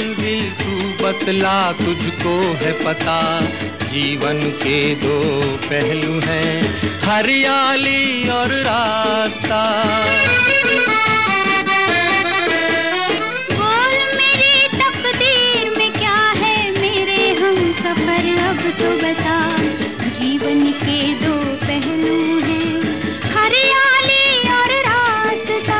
मंजिल तू बतला, तुझको है पता जीवन के दो पहलू हैं, हरियाली और रास्ता। बोल मेरी तकदीर में क्या है, मेरे हम सफर अब तो बता, जीवन के दो पहलू हैं, हरियाली और रास्ता।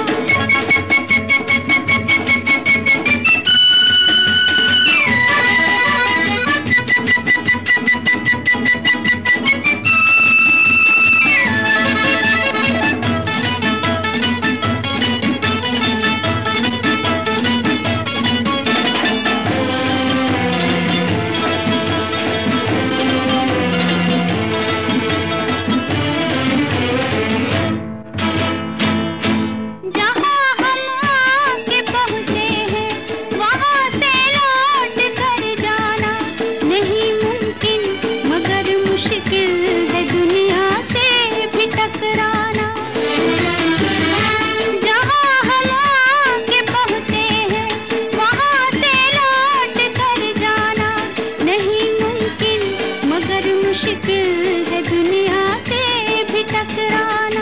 मुश्किल है दुनिया से भी टकराना।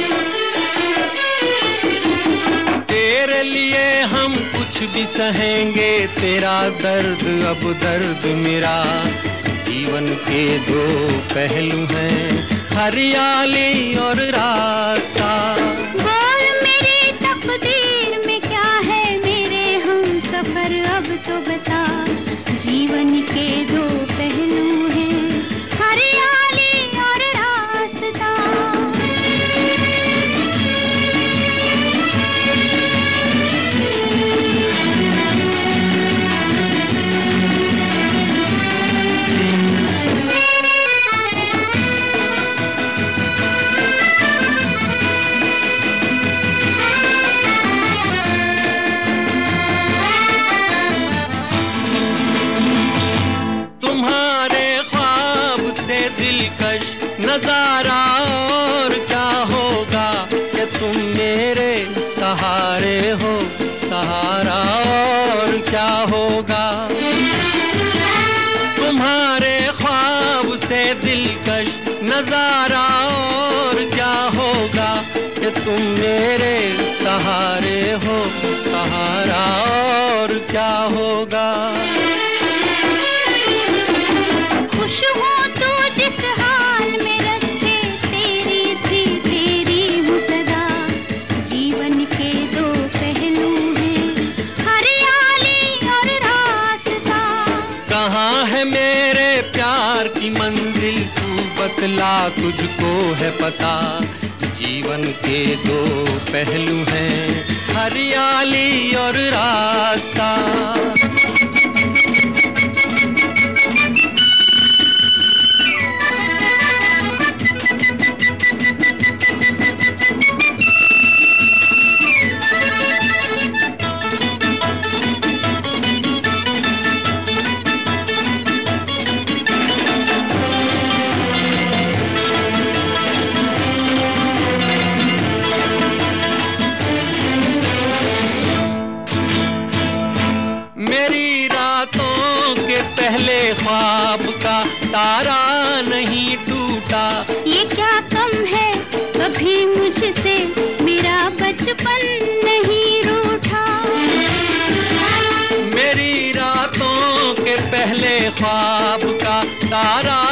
तेरे लिए हम कुछ भी सहेंगे, तेरा दर्द अब दर्द मेरा, जीवन के दो पहलू हैं, हरियाली और रास्ता। बोल मेरी तकदीर में क्या है, मेरे हम सफर अब तो बता, जीवन के दो पहलू हैं, हरियाली और रास्ता। नजारा और क्या होगा कि तुम मेरे सहारे हो, सहारा और क्या होगा। तुम्हारे ख्वाब से दिलकश नजारा और क्या होगा कि तुम मेरे सहारे हो, सहारा और क्या होगा। खुश हो तू जिस हाल में रखे, तेरी थी तेरी हूँ सदा, जीवन के दो पहलू हैं, हरियाली और रास्ता। कहाँ है मेरे प्यार की मंजिल तू बतला, तुझको है पता, जीवन के दो पहलू हैं, हरियाली और रास्ता। मेरी रातों के पहले ख्वाब का तारा नहीं टूटा, ये क्या कम है कभी मुझसे, मेरा बचपन नहीं रूठा। मेरी रातों के पहले ख्वाब का तारा